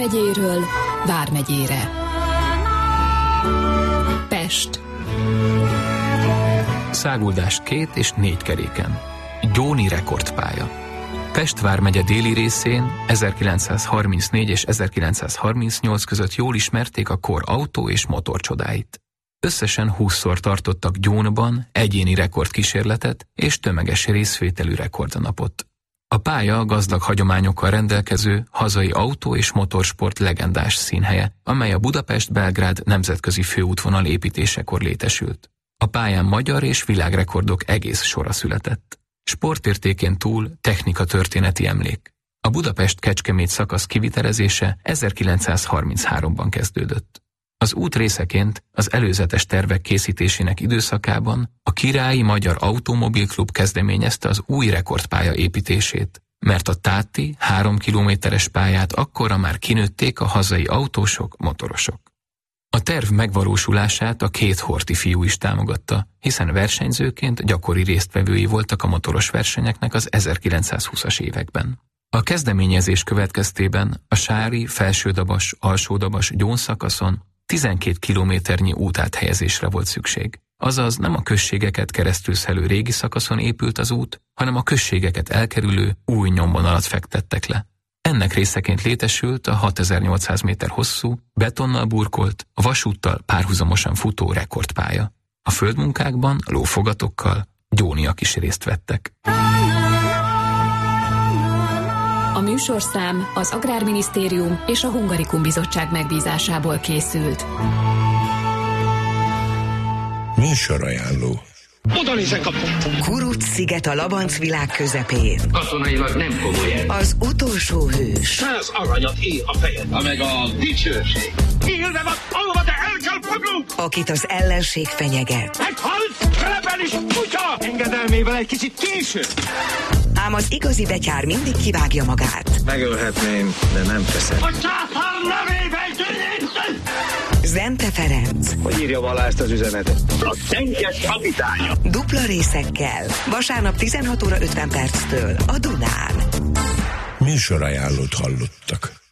megyéről Vármegyére. Pest. Száguldás 2 és 4 keréken. Gyóni rekordpálya. Pest vármegye déli részén 1934 és 1938 között jól ismerték a kor autó és motorcsodáit. Összesen 20-szor tartottak Gyónban egyéni rekordkísérletet és tömeges részvételű rekordnapot. A pálya gazdag hagyományokkal rendelkező hazai autó- és motorsport legendás színhelye, amely a Budapest-Belgrád nemzetközi főútvonal építésekor létesült. A pályán magyar és világrekordok egész sora született. Sportértékén túl technika-történeti emlék. A Budapest-Kecskemét szakasz kivitelezése 1933-ban kezdődött. Az út részeként az előzetes tervek készítésének időszakában a Királyi Magyar Automobilklub kezdeményezte az új rekordpálya építését, mert a táti 3 kilométeres pályát akkorra már kinőtték a hazai autósok, motorosok. A terv megvalósulását a két horthy fiú is támogatta, hiszen versenyzőként gyakori résztvevői voltak a motoros versenyeknek az 1920-as években. A kezdeményezés következtében a sári, felsődabas, alsódabas Gyón szakaszon 12 kilométernyi útáthelyezésre volt szükség. Azaz nem a községeket keresztülszelő régi szakaszon épült az út, hanem a községeket elkerülő új nyomvonalat fektettek le. Ennek részeként létesült a 6800 méter hosszú, betonnal burkolt, a vasúttal párhuzamosan futó rekordpálya. A földmunkákban, lófogatokkal gyóniak is részt vettek. A műsorszám az Agrárminisztérium és a Hungarikum Bizottság megbízásából készült. Műsorajánló. Oda nézek a... Kuruc-sziget a Labanc világ közepén. Katonailag nem komoly el. Az utolsó hős. 100 aranyat ér a fejed. Ha meg a dicsőség. Élve van, alva, de el kell fognunk! Akit az ellenség fenyeget. Meghalt! Telepel is kutya! Engedelmével egy kicsit késő. Ám az igazi betyár mindig kivágja magát. Megölhetném, de nem teszem. A császár nevében tűnjön! Zente Ferenc. Hogy írja alá ezt az üzenetet? A tenkes kapitánya. Dupla részekkel. Vasárnap 16 óra 50 perctől a Dunán. Műsorajánlót hallottak.